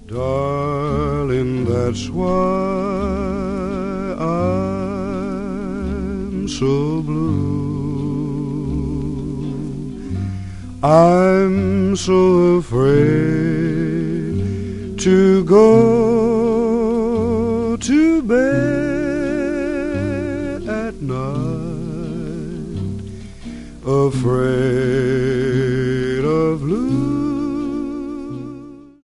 Darling, that's why I'm so blue. I'm so afraid to go to bed at night, afraid of losing